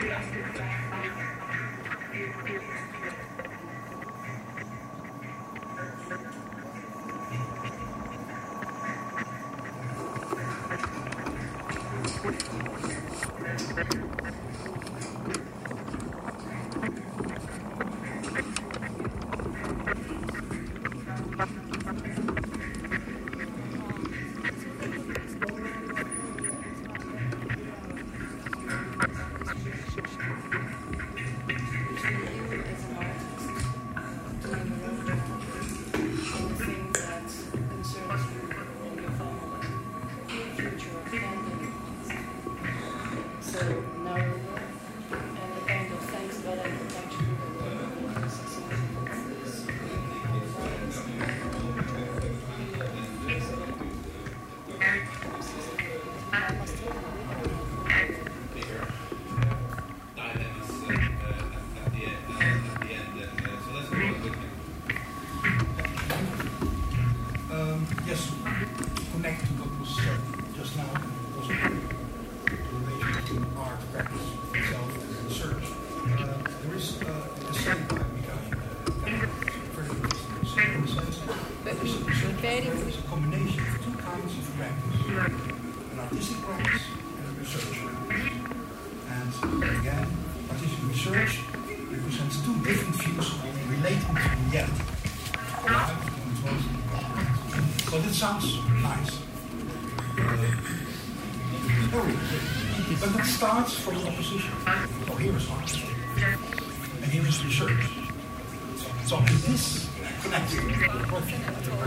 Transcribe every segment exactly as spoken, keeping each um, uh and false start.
But it starts from the opposition. Oh, here is art. And here is research. So it is connected to the portrait.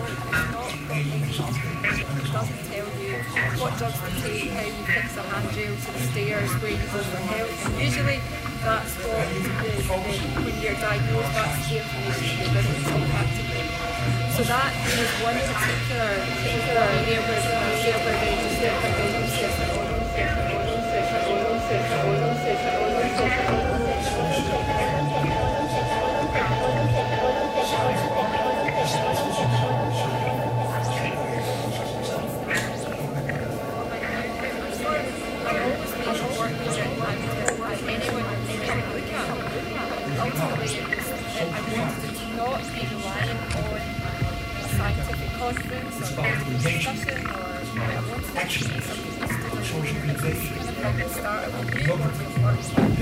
An example. It doesn't tell you what drugs to take, how you fix a handrail to the stairs, where you go for help. And usually that's what, the, the, when you're diagnosed, that's the information you're given so practically. So that is one particular, particular area where they just get the conference or discussion or action, social innovation, start a review of work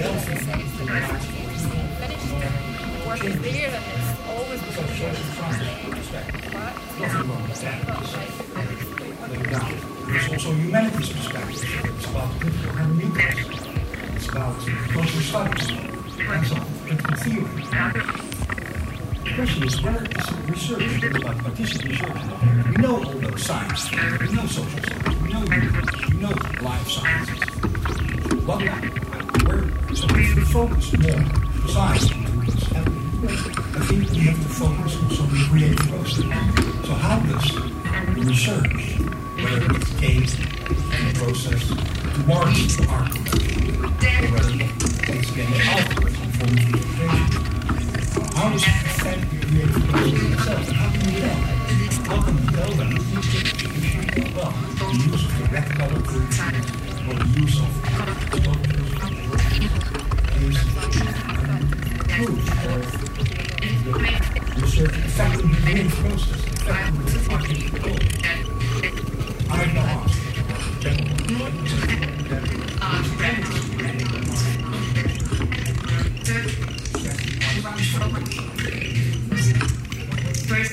finished work is there and it's always There's also humanities perspective. It's about critical hermeneutics. It's about social studies and so on, critical theory. The question is, where is research about participant research? We know all those sciences. We know social science. We know humanities. We know life sciences. What where? So if we focus more on science, I think we have to focus on some creative process. So how does the research, whether it's case, in the process, towards art production, or whether it's getting algorithm for interpretation, how does it affect the creative process itself? How can we tell? How can we tell that? Well, the use of the red color proof, or the use of sculptures, is proof of the research affecting the creative process, affecting the artistic goal. I have no answer. First,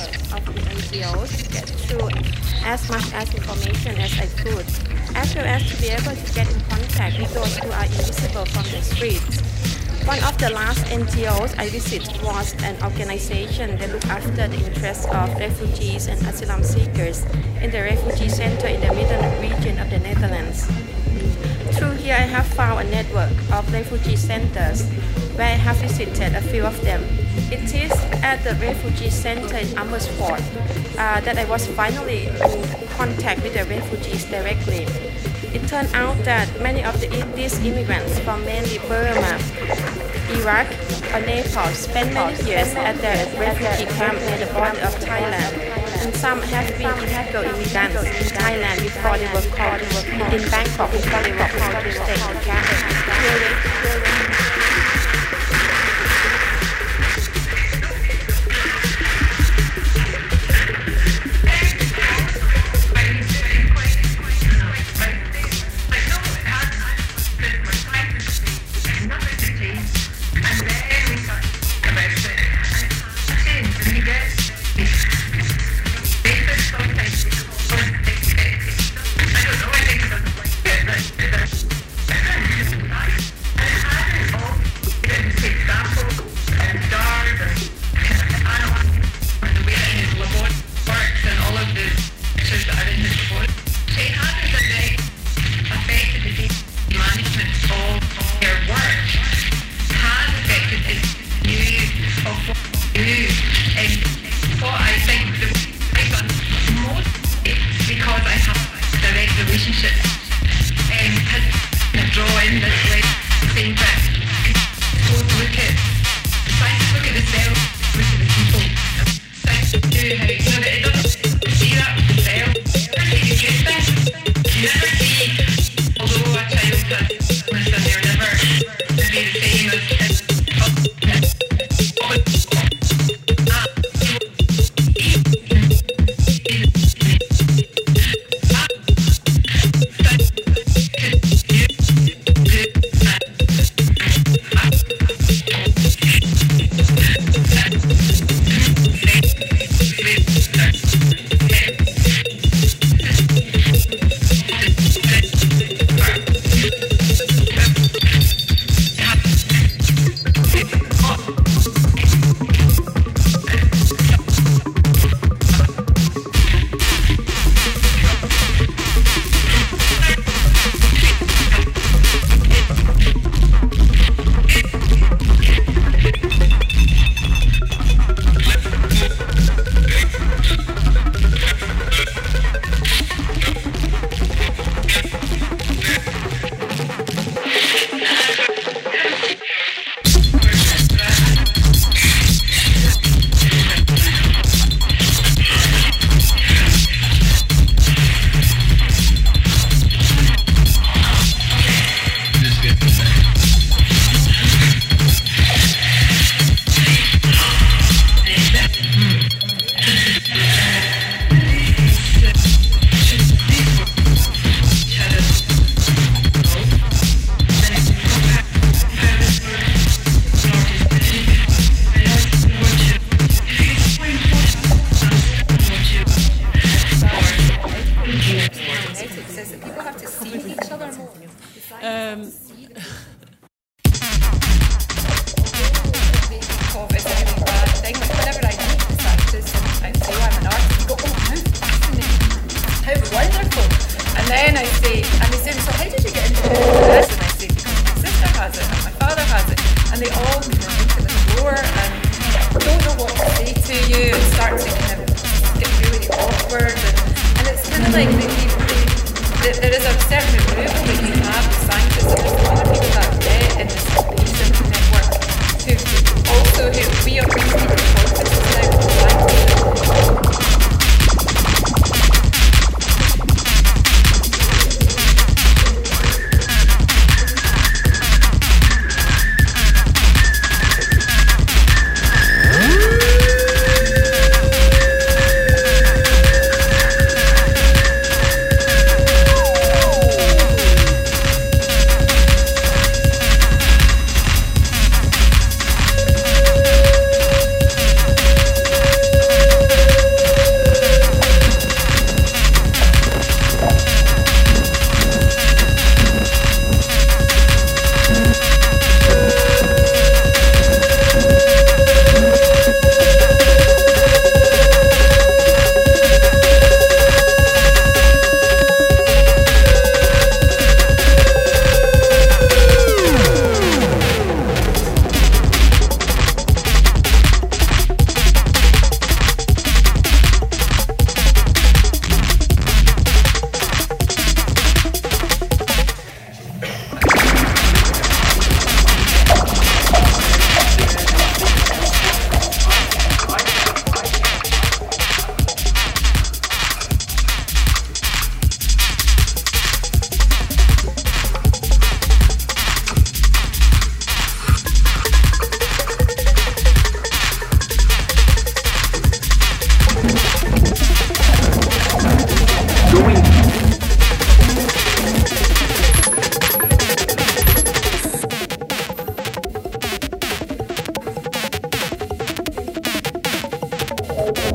of the N G Os to get through as much as information as I could, as well as to be able to get in contact with those who are invisible from the streets. One of the last N G Os I visited was an organization that looked after the interests of refugees and asylum seekers in the refugee center in the Midden region of the Netherlands. Through here, I have found a network of refugee centers where I have visited a few of them. It is at the refugee center in Amersfoort uh, that I was finally in contact with the refugees directly. It turned out that many of the, these immigrants from mainly Burma, Iraq, or Nepal spent many years at the refugee camp near the border of Thailand, and some have been illegal immigrants in Thailand before they were called in Bangkok before they were called to stay in the camp.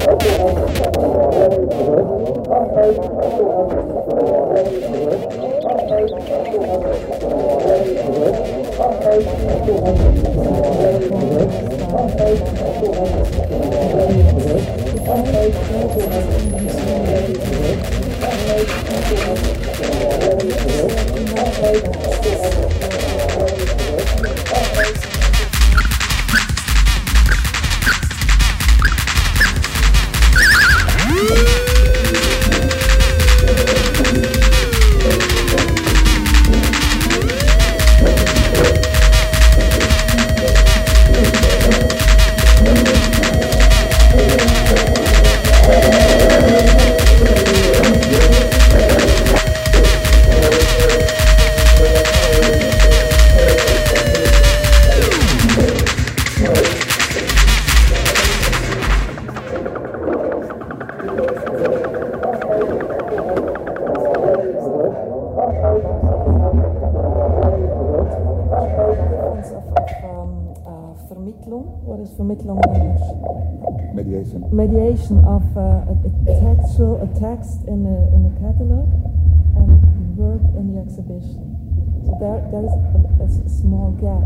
What is Vermittlung in English? Mediation. Mediation of uh, a, a textual, a text in a, in a catalog and work in the exhibition. So there, there is a, a small gap.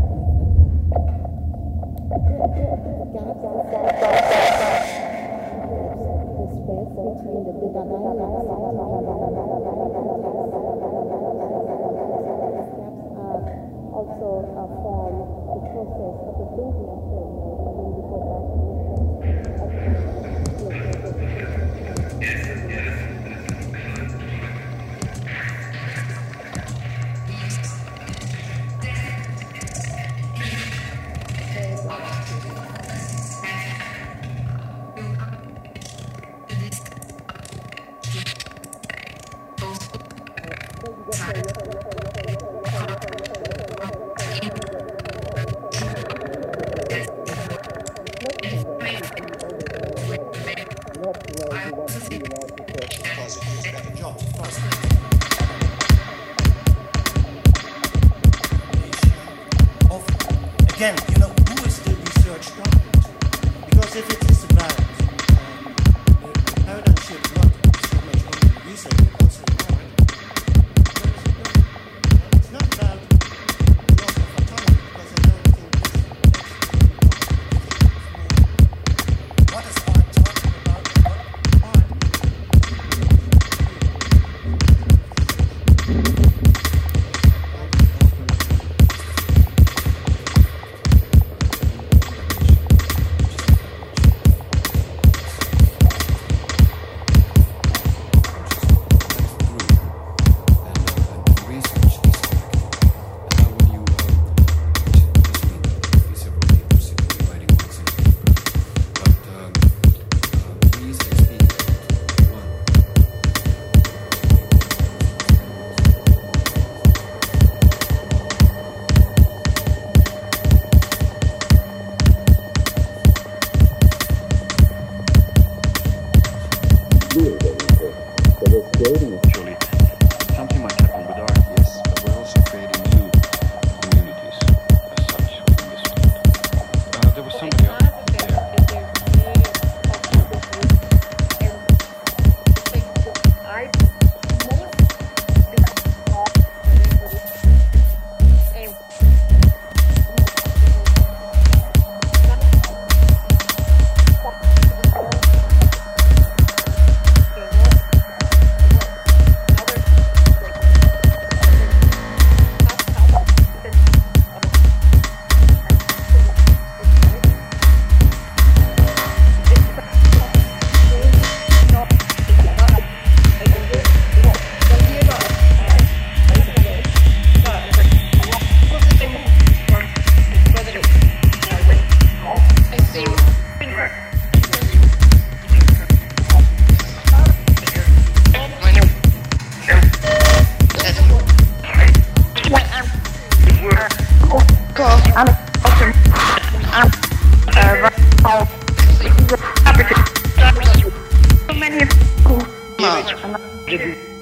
Also uh, form the process of the thinking of the Again, you know, who is the research target? Because if it is about um, the paradigm shift, not so much on research, but also art, it's not about the loss of autonomy, because I don't think this is what is art talking about? What art? Actually, something might happen with art, yes, but we're also creating new communities as such within this field. Uh, there was somebody out there. Many